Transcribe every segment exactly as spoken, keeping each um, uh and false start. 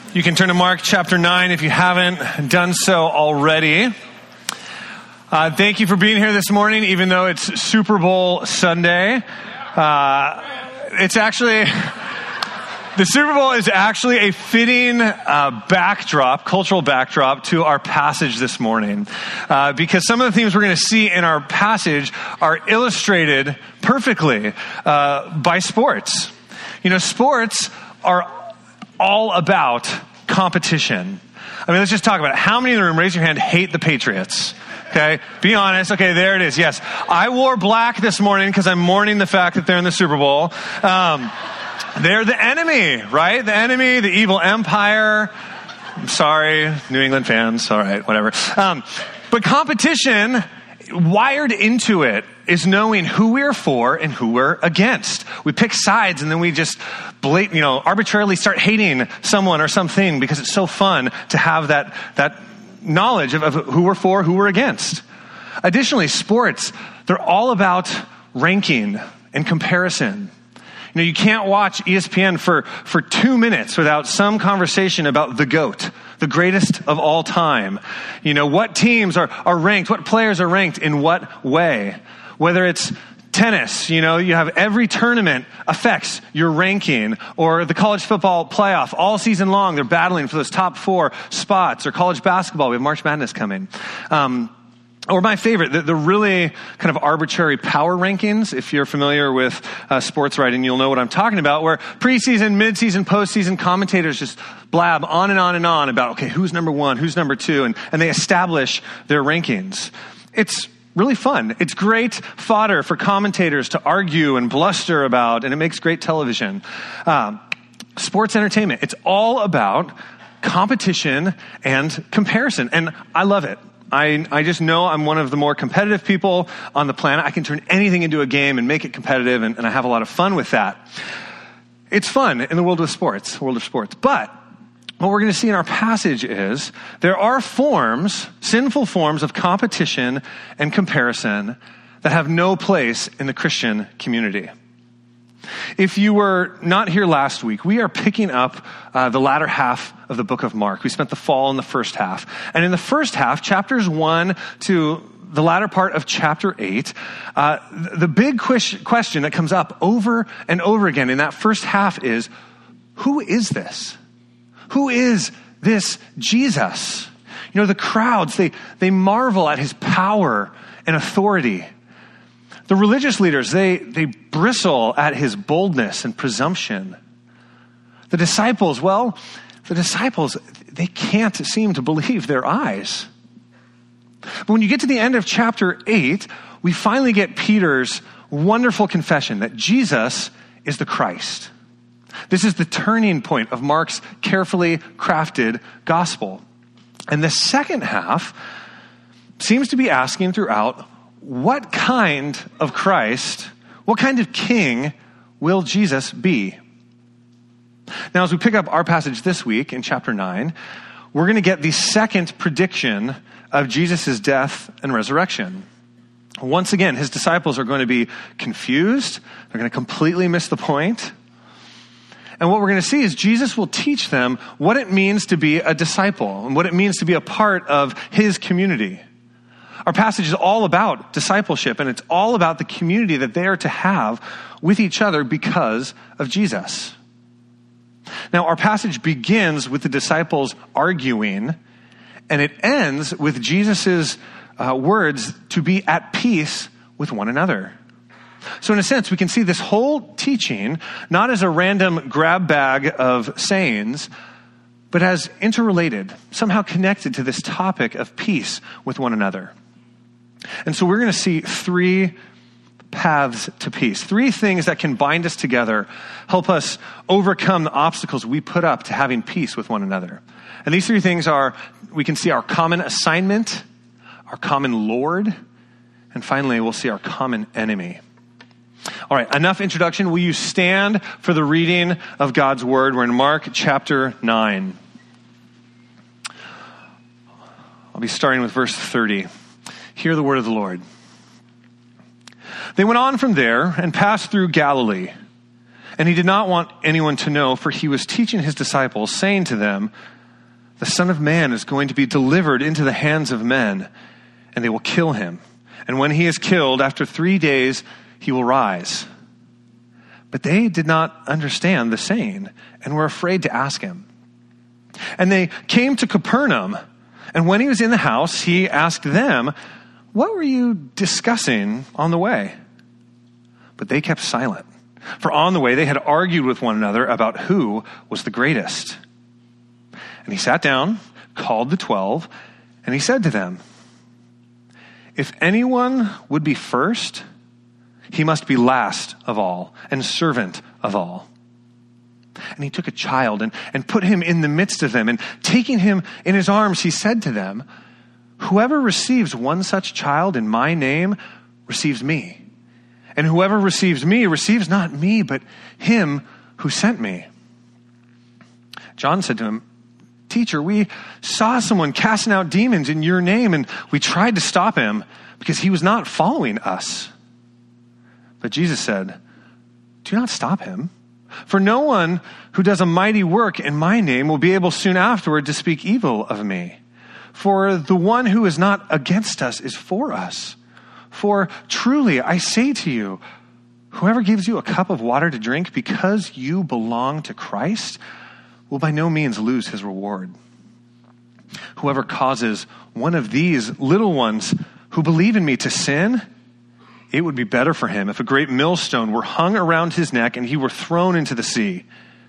You can turn to Mark chapter nine if you haven't done so already. Uh, thank you for being here this morning, even though it's Super Bowl Sunday. Uh, it's actually, the Super Bowl is actually a fitting uh, backdrop, cultural backdrop to our passage this morning. Uh, because some of the themes we're going to see in our passage are illustrated perfectly uh, by sports. You know, sports are all about competition. I mean, let's just talk about it. How many in the room, raise your hand, hate the Patriots? Okay, be honest. Okay, there it is. Yes, I wore black this morning because I'm mourning the fact that they're in the Super Bowl. Um, they're the enemy, right? The enemy, the evil empire. I'm sorry, New England fans. All right, whatever. Um, but competition, wired into it, is knowing who we're for and who we're against. We pick sides and then we just blat- you know, arbitrarily start hating someone or something because it's so fun to have that, that knowledge of, of who we're for, who we're against. Additionally, sports, they're all about ranking and comparison. You know, you can't watch E S P N for, for two minutes without some conversation about the GOAT, the greatest of all time. You know, what teams are, are ranked, what players are ranked in what way. Whether it's tennis, you know, you have every tournament affects your ranking, or the college football playoff all season long, they're battling for those top four spots, or college basketball, we have March Madness coming. Um, Or my favorite, the, the really kind of arbitrary power rankings. If you're familiar with uh, sports writing, you'll know what I'm talking about, where preseason, midseason, postseason commentators just blab on and on and on about, okay, who's number one, who's number two, and, and they establish their rankings. It's really fun. It's great fodder for commentators to argue and bluster about, and it makes great television. Um, sports entertainment, it's all about competition and comparison, and I love it. I, I just know I'm one of the more competitive people on the planet. I can turn anything into a game and make it competitive, and, and I have a lot of fun with that. It's fun in the world of sports, world of sports. But what we're going to see in our passage is there are forms, sinful forms of competition and comparison that have no place in the Christian community. If you were not here last week, we are picking up uh, the latter half of the book of Mark. We spent the fall in the first half. And in the first half, chapters one to the latter part of chapter eight, uh, the big question that comes up over and over again in that first half is, who is this? Who is this Jesus? You know, the crowds, they, they marvel at his power and authority. The religious leaders, they, they bristle at his boldness and presumption. The disciples, well, the disciples, they can't seem to believe their eyes. But when you get to the end of chapter eight, we finally get Peter's wonderful confession that Jesus is the Christ. This is the turning point of Mark's carefully crafted gospel. And the second half seems to be asking throughout, what kind of Christ, what kind of king will Jesus be? Now, as we pick up our passage this week in chapter nine, we're going to get the second prediction of Jesus' death and resurrection. Once again, his disciples are going to be confused. They're going to completely miss the point. And what we're going to see is Jesus will teach them what it means to be a disciple and what it means to be a part of his community. Our passage is all about discipleship, and it's all about the community that they are to have with each other because of Jesus. Now, our passage begins with the disciples arguing, and it ends with Jesus' uh, words to be at peace with one another. So in a sense, we can see this whole teaching not as a random grab bag of sayings, but as interrelated, somehow connected to this topic of peace with one another. And so we're going to see three paths to peace, three things that can bind us together, help us overcome the obstacles we put up to having peace with one another. And these three things are, we can see our common assignment, our common Lord, and finally we'll see our common enemy. All right, enough introduction. Will you stand for the reading of God's word? We're in Mark chapter nine. I'll be starting with verse thirty. Hear the word of the Lord. They went on from there and passed through Galilee. And he did not want anyone to know, for he was teaching his disciples, saying to them, the Son of Man is going to be delivered into the hands of men, and they will kill him. And when he is killed, after three days, he will rise. But they did not understand the saying, and were afraid to ask him. And they came to Capernaum, and when he was in the house, he asked them, what were you discussing on the way? But they kept silent. For on the way they had argued with one another about who was the greatest. And he sat down, called the twelve, and he said to them, if anyone would be first, he must be last of all and servant of all. And he took a child and, and put him in the midst of them. And taking him in his arms, he said to them, whoever receives one such child in my name receives me. And whoever receives me receives not me, but him who sent me. John said to him, teacher, we saw someone casting out demons in your name, and we tried to stop him because he was not following us. But Jesus said, do not stop him. For no one who does a mighty work in my name will be able soon afterward to speak evil of me. For the one who is not against us is for us. For truly, I say to you, whoever gives you a cup of water to drink because you belong to Christ will by no means lose his reward. Whoever causes one of these little ones who believe in me to sin, it would be better for him if a great millstone were hung around his neck and he were thrown into the sea.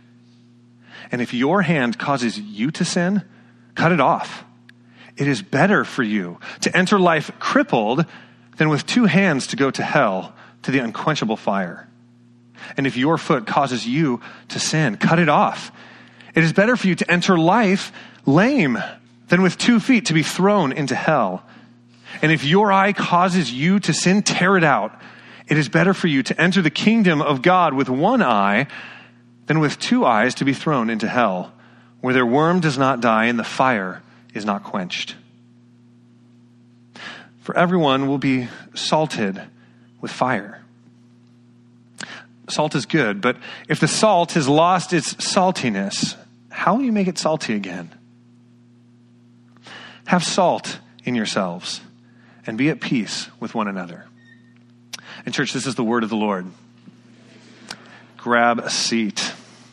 And if your hand causes you to sin, cut it off. It is better for you to enter life crippled than with two hands to go to hell, to the unquenchable fire. And if your foot causes you to sin, cut it off. It is better for you to enter life lame than with two feet to be thrown into hell. And if your eye causes you to sin, tear it out. It is better for you to enter the kingdom of God with one eye than with two eyes to be thrown into hell, where their worm does not die and the fire is not quenched. For everyone will be salted with fire. Salt is good, but if the salt has lost its saltiness, how will you make it salty again? Have salt in yourselves and be at peace with one another. And church, this is the word of the Lord. Grab a seat.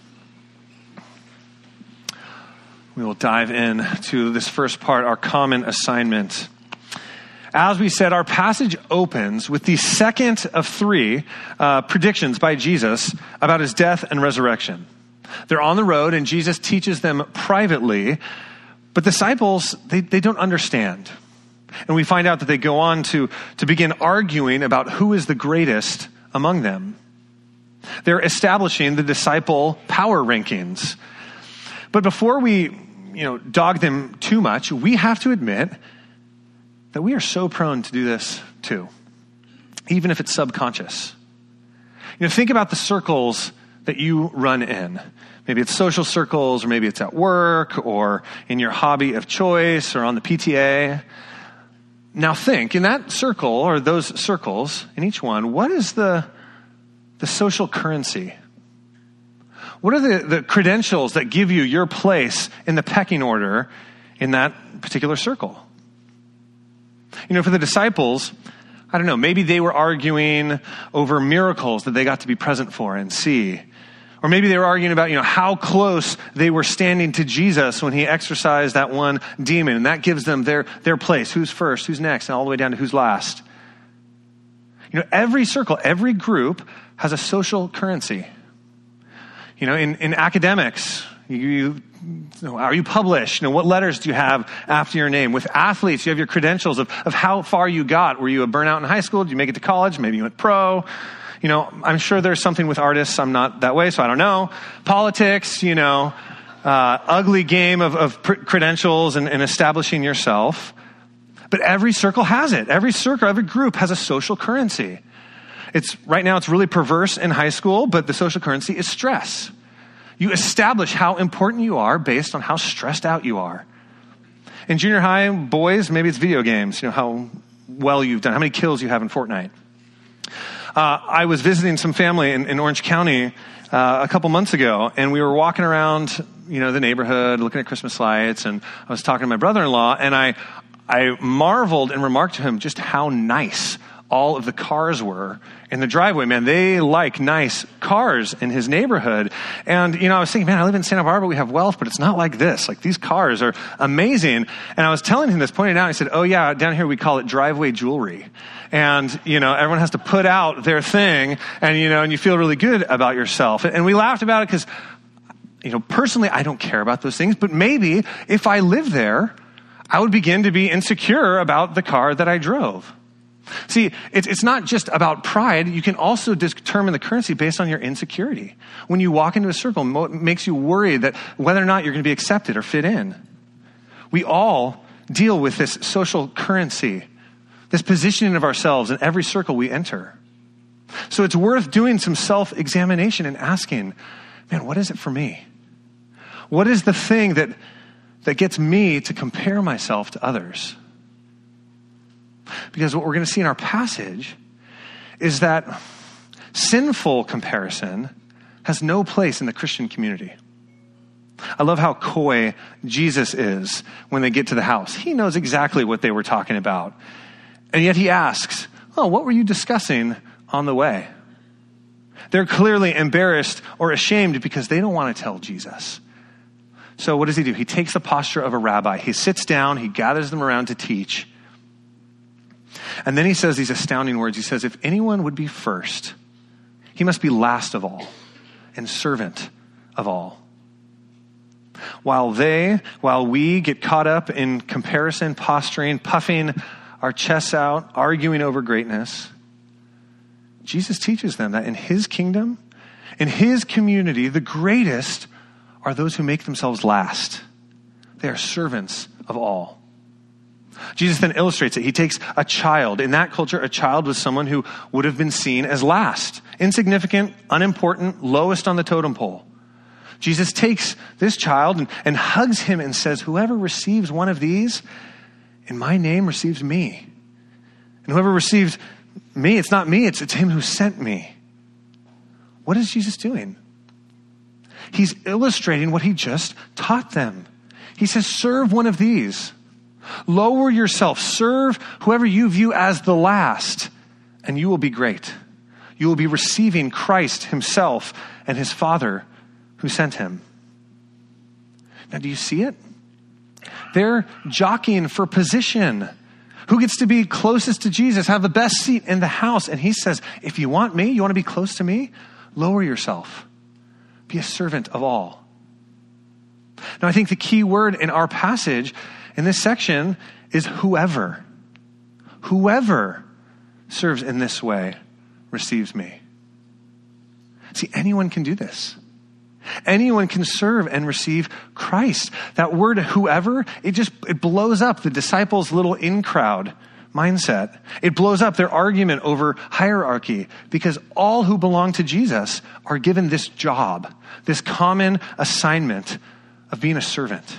We will dive in to this first part, our common assignment. As we said, our passage opens with the second of three uh, predictions by Jesus about his death and resurrection. They're on the road and Jesus teaches them privately, but disciples, they, they don't understand. And we find out that they go on to, to begin arguing about who is the greatest among them. They're establishing the disciple power rankings. But before we, you know, dog them too much, we have to admit that we are so prone to do this too, even if it's subconscious. You know, think about the circles that you run in. Maybe it's social circles, or maybe it's at work, or in your hobby of choice, or on the P T A. Now think, in that circle, or those circles, in each one, what is the, the social currency? What are the, the credentials that give you your place in the pecking order in that particular circle? You know, for the disciples, I don't know, maybe they were arguing over miracles that they got to be present for and see. Or maybe they were arguing about, you know, how close they were standing to Jesus when he exorcised that one demon. And that gives them their, their place. Who's first, who's next, and all the way down to who's last. You know, every circle, every group has a social currency. You know, in, in academics, you, you are you published? You know, what letters do you have after your name? With athletes, you have your credentials of, of how far you got. Were you a burnout in high school? Did you make it to college? Maybe you went pro. You know, I'm sure there's something with artists. I'm not that way, so I don't know. Politics, you know, uh, ugly game of, of pr- credentials and, and establishing yourself. But every circle has it. Every circle, every group has a social currency. It's right now it's really perverse in high school, but the social currency is stress. You establish how important you are based on how stressed out you are. In junior high, boys, maybe it's video games, you know, how well you've done, how many kills you have in Fortnite. Uh, I was visiting some family in, in Orange County uh, a couple months ago, and we were walking around, you know, the neighborhood, looking at Christmas lights, and I was talking to my brother-in-law, and I, I marveled and remarked to him just how nice all of the cars were in the driveway. Man, they like nice cars in his neighborhood. And, you know, I was thinking, man, I live in Santa Barbara, we have wealth, but it's not like this. Like, these cars are amazing. And I was telling him this, pointing out, I said, oh yeah, down here we call it driveway jewelry. And, you know, everyone has to put out their thing, and, you know, and you feel really good about yourself. And we laughed about it because, you know, personally, I don't care about those things, but maybe if I lived there, I would begin to be insecure about the car that I drove. See, it's, it's not just about pride. You can also determine the currency based on your insecurity. When you walk into a circle, it makes you worried that whether or not you're going to be accepted or fit in. We all deal with this social currency, this positioning of ourselves in every circle we enter. So it's worth doing some self-examination and asking, man, what is it for me? What is the thing that, that gets me to compare myself to others? Because what we're going to see in our passage is that sinful comparison has no place in the Christian community. I love how coy Jesus is when they get to the house. He knows exactly what they were talking about. And yet he asks, oh, what were you discussing on the way? They're clearly embarrassed or ashamed because they don't want to tell Jesus. So what does he do? He takes the posture of a rabbi. He sits down, he gathers them around to teach. And then he says these astounding words. He says, if anyone would be first, he must be last of all and servant of all. While they, while we get caught up in comparison, posturing, puffing our chests out, arguing over greatness, Jesus teaches them that in his kingdom, in his community, the greatest are those who make themselves last. They are servants of all. Jesus then illustrates it. He takes a child. In that culture, a child was someone who would have been seen as last, insignificant, unimportant, lowest on the totem pole. Jesus takes this child and, and hugs him and says, whoever receives one of these in my name receives me. And whoever receives me, it's not me, it's, it's him who sent me. What is Jesus doing? He's illustrating what he just taught them. He says, serve one of these. Lower yourself. Serve whoever you view as the last, and you will be great. You will be receiving Christ himself and his Father who sent him. Now, do you see it? They're jockeying for position. Who gets to be closest to Jesus, have the best seat in the house? And he says, if you want me, you want to be close to me, lower yourself. Be a servant of all. Now, I think the key word in our passage in this section is whoever. Whoever serves in this way receives me. See, anyone can do this. Anyone can serve and receive Christ. That word whoever, it just, it blows up the disciples' little in-crowd mindset. It blows up their argument over hierarchy because all who belong to Jesus are given this job, this common assignment of being a servant.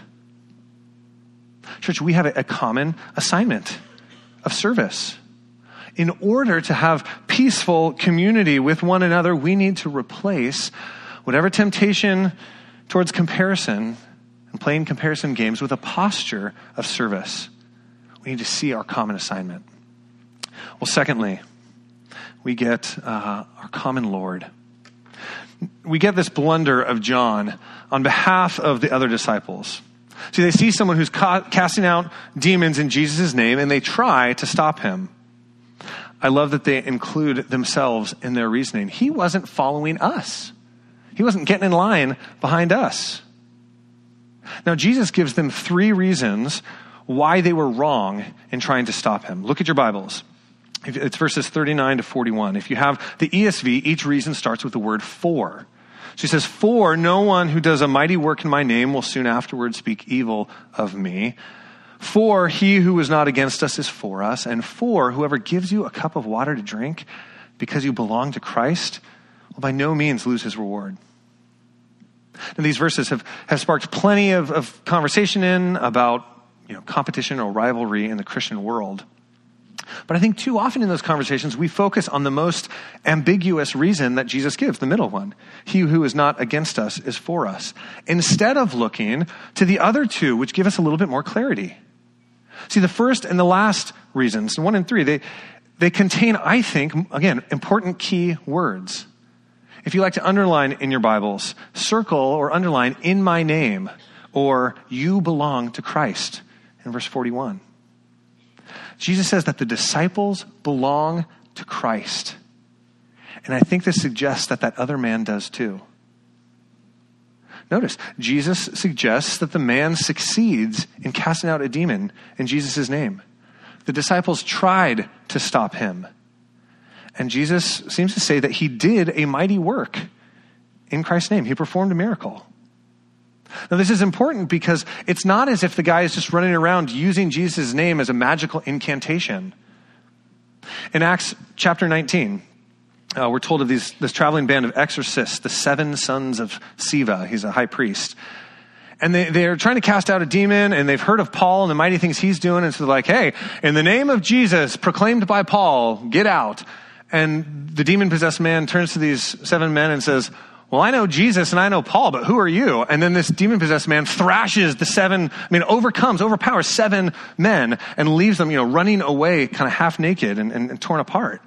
Church, we have a, a common assignment of service. In order to have peaceful community with one another, we need to replace whatever temptation towards comparison and playing comparison games with a posture of service. We need to see our common assignment. Well, secondly, we get uh, our common Lord. We get this blunder of John on behalf of the other disciples. See, they see someone who's ca- casting out demons in Jesus' name, and they try to stop him. I love that they include themselves in their reasoning. He wasn't following us. He wasn't getting in line behind us. Now, Jesus gives them three reasons why they were wrong in trying to stop him. Look at your Bibles. It's verses thirty-nine to forty-one. If you have the E S V, each reason starts with the word for. So he says, for no one who does a mighty work in my name will soon afterwards speak evil of me. For he who is not against us is for us. And for whoever gives you a cup of water to drink because you belong to Christ will by no means lose his reward. Now, these verses have, have sparked plenty of, of conversation in about, you know, competition or rivalry in the Christian world. But I think too often in those conversations, we focus on the most ambiguous reason that Jesus gives, the middle one. He who is not against us is for us. Instead of looking to the other two, which give us a little bit more clarity. See, the first and the last reasons, one and three, they, they contain, I think, again, important key words. If you like to underline in your Bibles, circle or underline in my name, or you belong to Christ in verse forty-one. Jesus says that the disciples belong to Christ. And I think this suggests that that other man does too. Notice, Jesus suggests that the man succeeds in casting out a demon in Jesus' name. The disciples tried to stop him. And Jesus seems to say that he did a mighty work in Christ's name. He performed a miracle. Now, this is important because it's not as if the guy is just running around using Jesus' name as a magical incantation. In Acts chapter nineteen, uh, we're told of these, this traveling band of exorcists, the seven sons of Sceva. He's a high priest. And they, they're trying to cast out a demon, and they've heard of Paul and the mighty things he's doing. And so they're like, hey, in the name of Jesus, proclaimed by Paul, get out. And the demon-possessed man turns to these seven men and says, well, I know Jesus and I know Paul, but who are you? And then this demon-possessed man thrashes the seven, I mean, overcomes, overpowers seven men and leaves them, you know, running away kind of half naked and, and, and torn apart.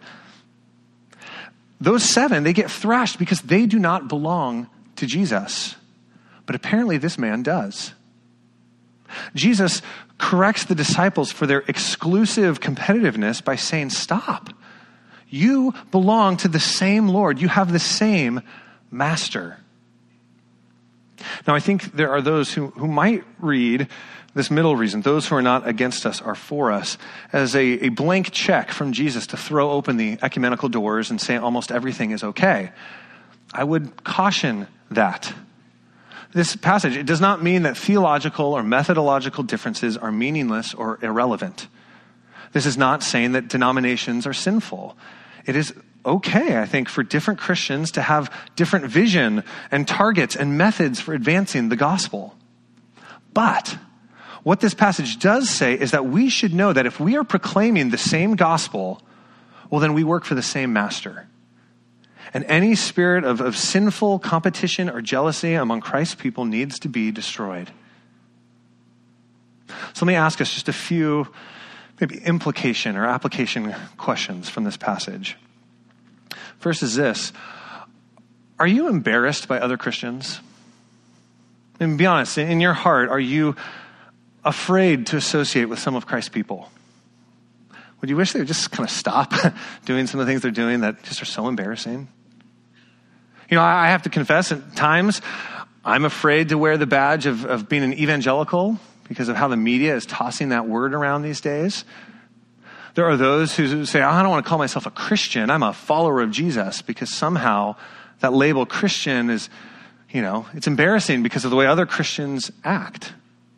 Those seven, they get thrashed because they do not belong to Jesus. But apparently this man does. Jesus corrects the disciples for their exclusive competitiveness by saying, stop. You belong to the same Lord. You have the same master. Now, I think there are those who, who might read this middle reason, those who are not against us are for us, as a, a blank check from Jesus to throw open the ecumenical doors and say almost everything is okay. I would caution that. This passage, it does not mean that theological or methodological differences are meaningless or irrelevant. This is not saying that denominations are sinful. It is okay, I think, for different Christians to have different vision and targets and methods for advancing the gospel. But what this passage does say is that we should know that if we are proclaiming the same gospel, well, then we work for the same master. And any spirit of, of sinful competition or jealousy among Christ's people needs to be destroyed. So let me ask us just a few maybe implication or application questions from this passage. First is this: are you embarrassed by other Christians? And be honest, in your heart, are you afraid to associate with some of Christ's people? Would you wish they would just kind of stop doing some of the things they're doing that just are so embarrassing? You know, I have to confess, at times, I'm afraid to wear the badge of, of being an evangelical because of how the media is tossing that word around these days. There are those who say, I don't want to call myself a Christian. I'm a follower of Jesus, because somehow that label Christian is, you know, it's embarrassing because of the way other Christians act.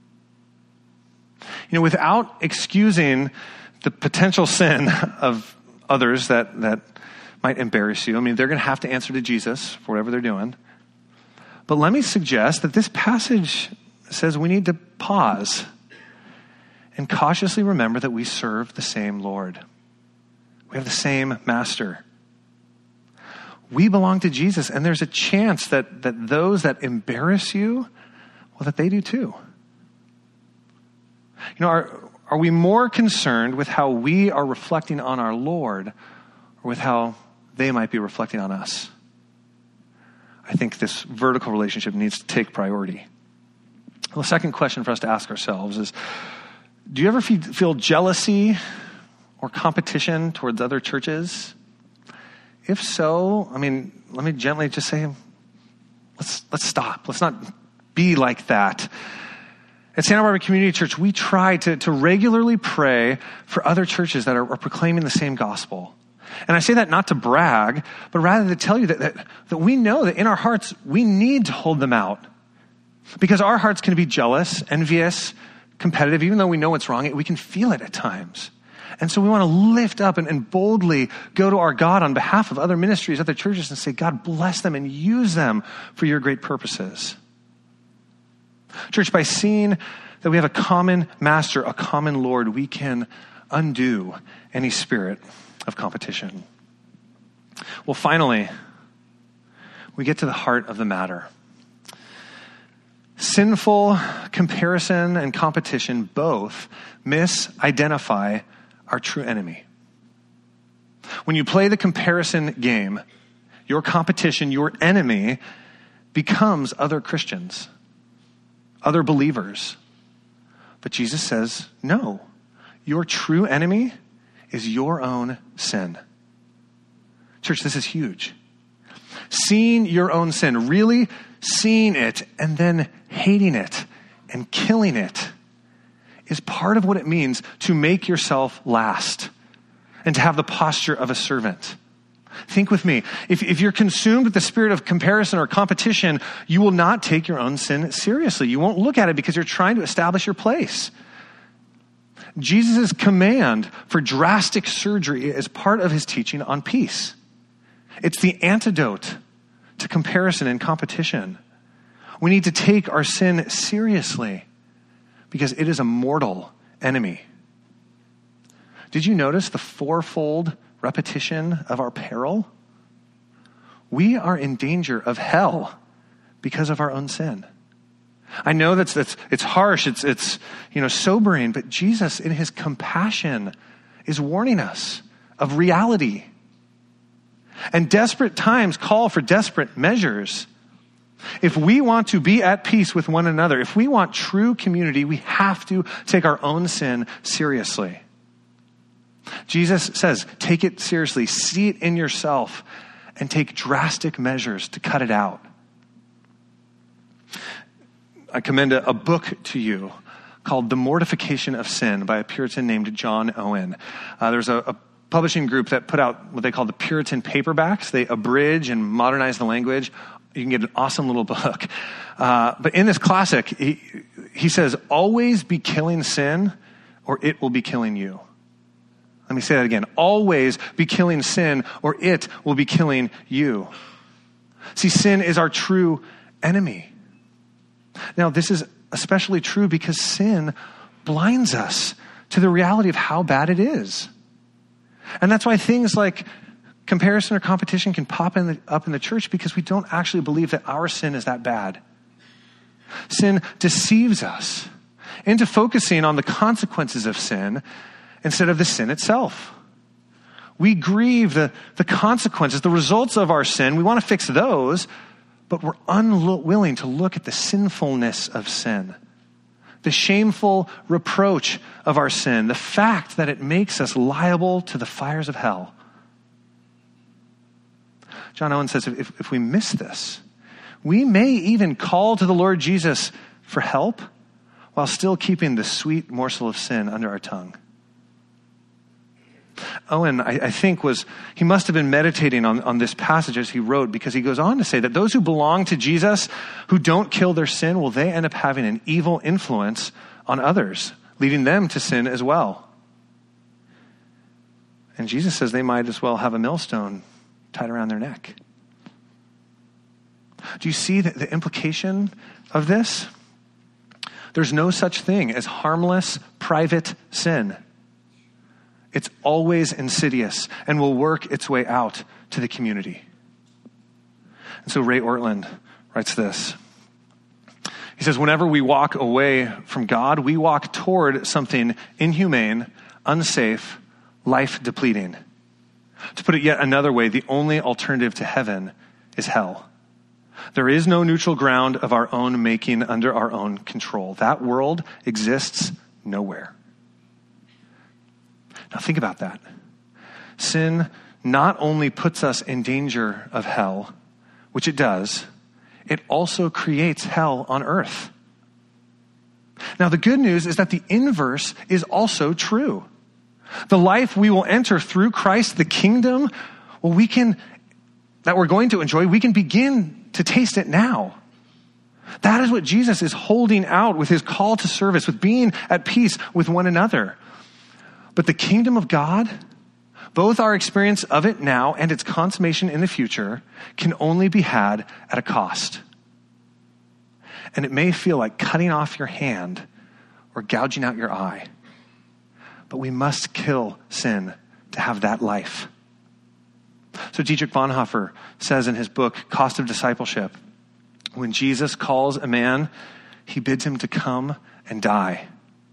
You know, without excusing the potential sin of others that, that might embarrass you, I mean, they're going to have to answer to Jesus for whatever they're doing. But let me suggest that this passage says we need to pause and cautiously remember that we serve the same Lord. We have the same master. We belong to Jesus, and there's a chance that, that those that embarrass you, well, that they do too. You know, are, are we more concerned with how we are reflecting on our Lord, or with how they might be reflecting on us? I think this vertical relationship needs to take priority. Well, the second question for us to ask ourselves is, do you ever feel jealousy or competition towards other churches? If so, I mean, let me gently just say, let's let's stop. Let's not be like that. At Santa Barbara Community Church, we try to, to regularly pray for other churches that are, are proclaiming the same gospel. And I say that not to brag, but rather to tell you that, that, that we know that in our hearts, we need to hold them out. Because our hearts can be jealous, envious, competitive. Even though we know what's wrong, we can feel it at times. And so we want to lift up and, and boldly go to our God on behalf of other ministries, other churches, and say, God, bless them and use them for your great purposes. Church, by seeing that we have a common master, a common Lord, we can undo any spirit of competition. Well, finally, we get to the heart of the matter. Sinful comparison and competition both misidentify our true enemy. When you play the comparison game, your competition, your enemy, becomes other Christians, other believers. But Jesus says, no, your true enemy is your own sin. Church, this is huge. Seeing your own sin, really seeing it and then hating it and killing it is part of what it means to make yourself last and to have the posture of a servant. Think with me. If, if you're consumed with the spirit of comparison or competition, you will not take your own sin seriously. You won't look at it because you're trying to establish your place. Jesus' command for drastic surgery is part of his teaching on peace. It's the antidote to comparison and competition. We need to take our sin seriously because it is a mortal enemy. Did you notice the fourfold repetition of our peril? We are in danger of hell because of our own sin. I know that's, that's it's harsh, it's, it's you know, sobering, but Jesus in his compassion is warning us of reality. And desperate times call for desperate measures. If we want to be at peace with one another, if we want true community, we have to take our own sin seriously. Jesus says, take it seriously, see it in yourself, and take drastic measures to cut it out. I commend a, a book to you called The Mortification of Sin by a Puritan named John Owen. Uh, there's a, a publishing group that put out what they call the Puritan paperbacks. They abridge and modernize the language. You can get an awesome little book. Uh, but in this classic, he, he says, always be killing sin or it will be killing you. Let me say that again. Always be killing sin or it will be killing you. See, sin is our true enemy. Now, this is especially true because sin blinds us to the reality of how bad it is. And that's why things like comparison or competition can pop in the, up in the church because we don't actually believe that our sin is that bad. Sin deceives us into focusing on the consequences of sin instead of the sin itself. We grieve the, the consequences, the results of our sin. We want to fix those, but we're unwilling to look at the sinfulness of sin, the shameful reproach of our sin, the fact that it makes us liable to the fires of hell. John Owen says if, if we miss this, we may even call to the Lord Jesus for help while still keeping the sweet morsel of sin under our tongue. Owen, I, I think, was, he must have been meditating on, on this passage as he wrote, because he goes on to say that those who belong to Jesus, who don't kill their sin, well, they end up having an evil influence on others, leading them to sin as well. And Jesus says they might as well have a millstone tied around their neck. Do you see the, the implication of this? There's no such thing as harmless, private sin. It's always insidious and will work its way out to the community. And so Ray Ortland writes this. He says, whenever we walk away from God, we walk toward something inhumane, unsafe, life-depleting. To put it yet another way, the only alternative to heaven is hell. There is no neutral ground of our own making under our own control. That world exists nowhere. Now think about that. Sin not only puts us in danger of hell, which it does, it also creates hell on earth. Now the good news is that the inverse is also true. The life we will enter through Christ, the kingdom, well, we can, that we're going to enjoy, we can begin to taste it now. That is what Jesus is holding out with his call to service, with being at peace with one another. But the kingdom of God, both our experience of it now and its consummation in the future, can only be had at a cost. And it may feel like cutting off your hand or gouging out your eye. but we must kill sin to have that life. So Dietrich Bonhoeffer says in his book, Cost of Discipleship, when Jesus calls a man, he bids him to come and die.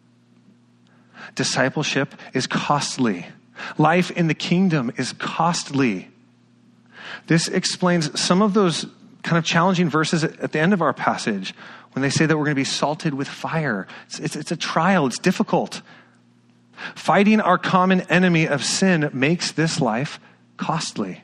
Discipleship is costly. Life in the kingdom is costly. This explains some of those kind of challenging verses at the end of our passage when they say that we're going to be salted with fire. It's, it's, it's a trial. It's difficult. Fighting our common enemy of sin makes this life costly.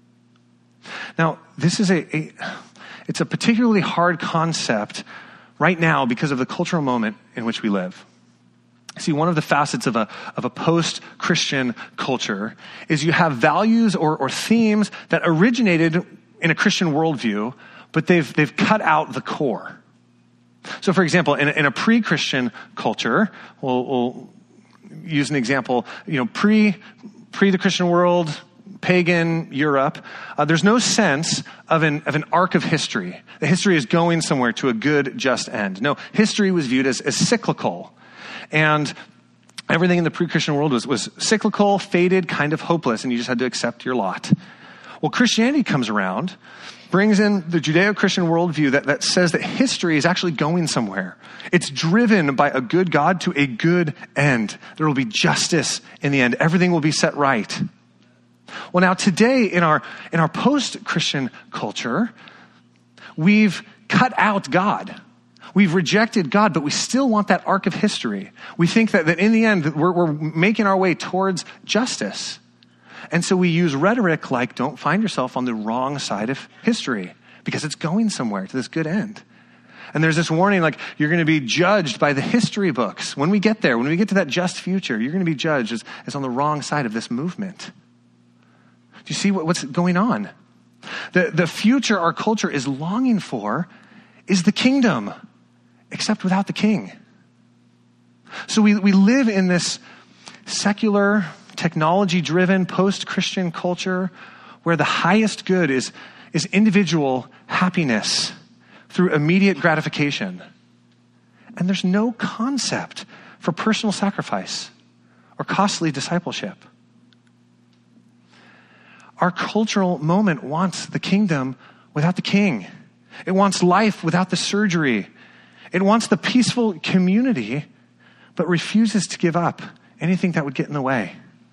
Now, this is a, a it's a particularly hard concept right now because of the cultural moment in which we live. See, one of the facets of a of a post-Christian culture is you have values or, or themes that originated in a Christian worldview, but they've they've cut out the core. So, for example, in, in a pre-Christian culture, we'll, we'll use an example. You know, pre pre the Christian world, pagan Europe, uh, there's no sense of an of an arc of history. The history is going somewhere to a good, just end. No, history was viewed as, as cyclical. And everything in the pre-Christian world was, was cyclical, faded, kind of hopeless, and you just had to accept your lot. Well, Christianity comes around, brings in the Judeo-Christian worldview that, that says that history is actually going somewhere. It's driven by a good God to a good end. There will be justice in the end. Everything will be set right. Well, now today in our in our post-Christian culture, we've cut out God. We've rejected God, but we still want that arc of history. We think that, that in the end, we're, we're making our way towards justice. And so we use rhetoric like, don't find yourself on the wrong side of history, because it's going somewhere to this good end. And there's this warning like, you're going to be judged by the history books. When we get there, when we get to that just future, you're going to be judged as, as on the wrong side of this movement. Do you see what, what's going on? The, the future our culture is longing for is the kingdom, except without the king. So we, we live in this secular, technology-driven, post-Christian culture where the highest good is, is individual happiness through immediate gratification. And there's no concept for personal sacrifice or costly discipleship. Our cultural moment wants the kingdom without the king. It wants life without the surgery. It wants the peaceful community, but refuses to give up anything that would get in the way.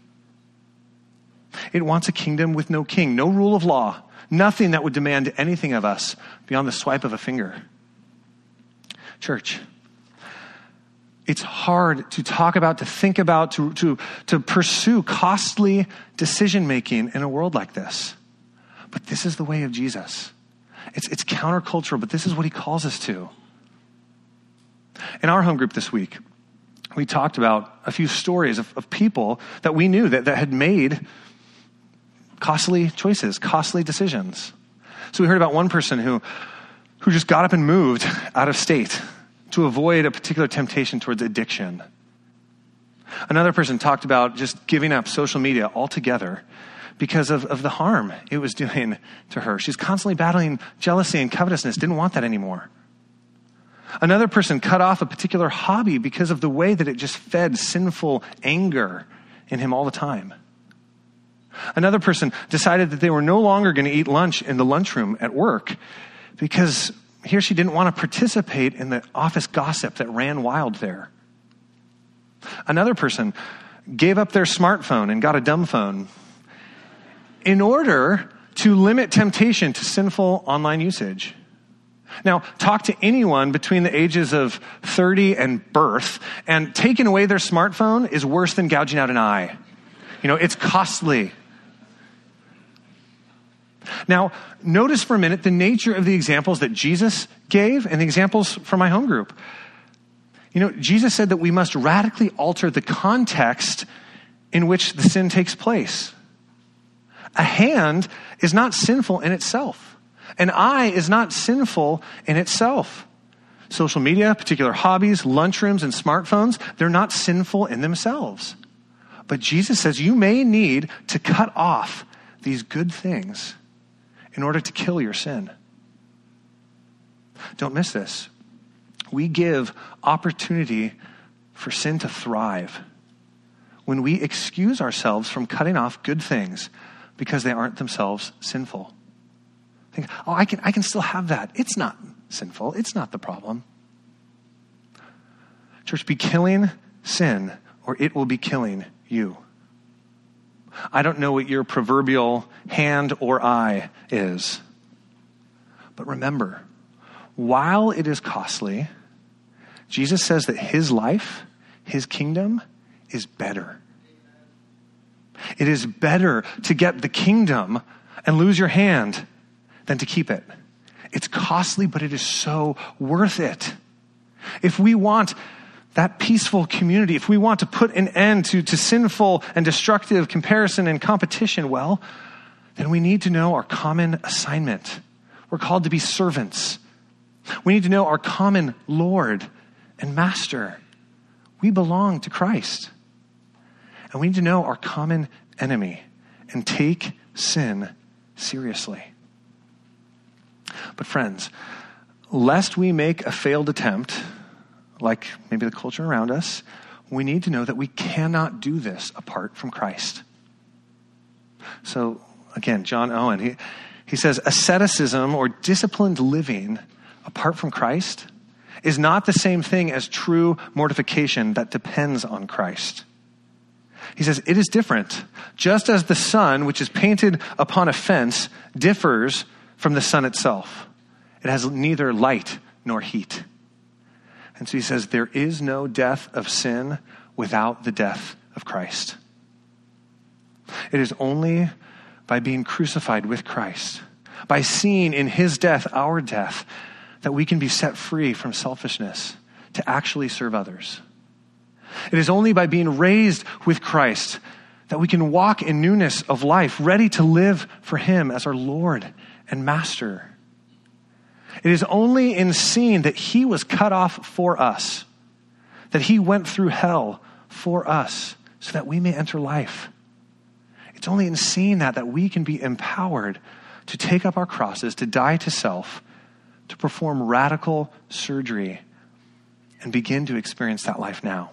It wants a kingdom with no king, no rule of law, nothing that would demand anything of us beyond the swipe of a finger. Church, it's hard to talk about, to think about, to, to, to pursue costly decision-making in a world like this. But this is the way of Jesus. It's, it's countercultural, but this is what he calls us to. In our home group this week, we talked about a few stories of, of people that we knew that, that had made costly choices, costly decisions. So we heard about one person who, who just got up and moved out of state to avoid a particular temptation towards addiction. Another person talked about just giving up social media altogether because of, of the harm it was doing to her. She's constantly battling jealousy and covetousness, didn't want that anymore. Another person cut off a particular hobby because of the way that it just fed sinful anger in him all the time. Another person decided that they were no longer going to eat lunch in the lunchroom at work because he or she didn't want to participate in the office gossip that ran wild there. Another person gave up their smartphone and got a dumb phone in order to limit temptation to sinful online usage. Now, talk to anyone between the ages of thirty and birth, and taking away their smartphone is worse than gouging out an eye. You know, it's costly. Now, notice for a minute the nature of the examples that Jesus gave and the examples from my home group. You know, Jesus said that we must radically alter the context in which the sin takes place. A hand is not sinful in itself. An eye is not sinful in itself. Social media, particular hobbies, lunchrooms, and smartphones, they're not sinful in themselves. But Jesus says you may need to cut off these good things in order to kill your sin. Don't miss this. We give opportunity for sin to thrive when we excuse ourselves from cutting off good things because they aren't themselves sinful. Think, oh, I can, I can still have that. It's not sinful. It's not the problem. Church, be killing sin, or it will be killing you. I don't know what your proverbial hand or eye is. But remember, while it is costly, Jesus says that his life, his kingdom, is better. It is better to get the kingdom and lose your hand than to keep it. It's costly, but it is so worth it. If we want that peaceful community, if we want to put an end to, to sinful and destructive comparison and competition, well, then we need to know our common assignment. We're called to be servants. We need to know our common Lord and Master. We belong to Christ. And we need to know our common enemy and take sin seriously. But friends, lest we make a failed attempt, like maybe the culture around us, we need to know that we cannot do this apart from Christ. So again, John Owen, he, he says, asceticism or disciplined living apart from Christ is not the same thing as true mortification that depends on Christ. He says, it is different. Just as the sun, which is painted upon a fence, differs from the sun itself. It has neither light nor heat. And so he says, there is no death of sin without the death of Christ. It is only by being crucified with Christ, by seeing in his death our death, that we can be set free from selfishness to actually serve others. It is only by being raised with Christ that we can walk in newness of life, ready to live for him as our Lord and Master. It is only in seeing that he was cut off for us, that he went through hell for us so that we may enter life. It's only in seeing that that we can be empowered to take up our crosses, to die to self, to perform radical surgery and begin to experience that life now.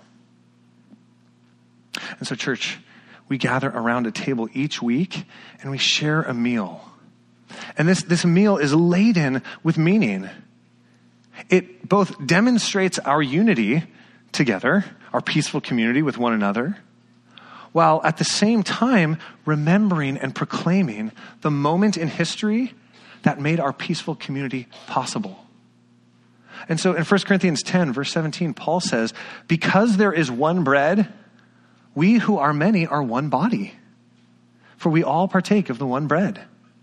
And so, church, we gather around a table each week and we share a meal. And this, this meal is laden with meaning. It both demonstrates our unity together, our peaceful community with one another, while at the same time remembering and proclaiming the moment in history that made our peaceful community possible. And so in First Corinthians ten, verse seventeen, Paul says, because there is one bread, we who are many are one body, for we all partake of the one bread.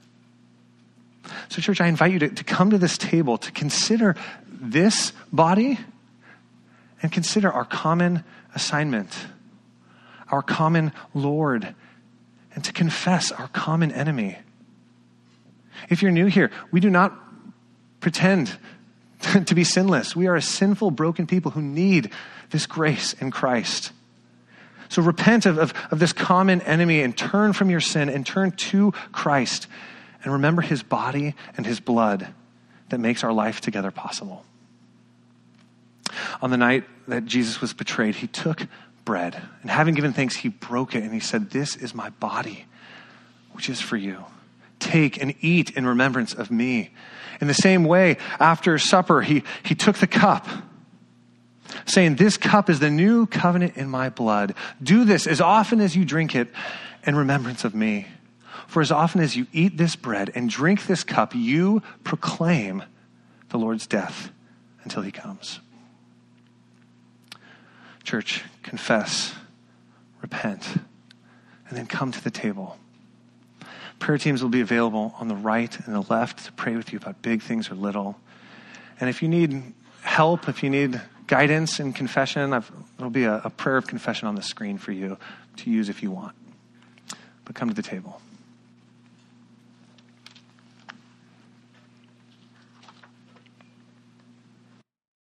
So church, I invite you to, to come to this table, to consider this body and consider our common assignment, our common Lord, and to confess our common enemy. If you're new here, we do not pretend to be sinless. We are a sinful, broken people who need this grace in Christ. So repent of, of, of this common enemy and turn from your sin and turn to Christ and remember his body and his blood that makes our life together possible. On the night that Jesus was betrayed, he took bread, and having given thanks, he broke it and he said, this is my body, which is for you. Take and eat in remembrance of me. In the same way, after supper, he, he took the cup, saying, this cup is the new covenant in my blood. Do this as often as you drink it in remembrance of me. For as often as you eat this bread and drink this cup, you proclaim the Lord's death until he comes. Church, confess, repent, and then come to the table. Prayer teams will be available on the right and the left to pray with you about big things or little. And if you need help, if you need guidance in confession, I've, there'll be a, a prayer of confession on the screen for you to use if you want. But come to the table.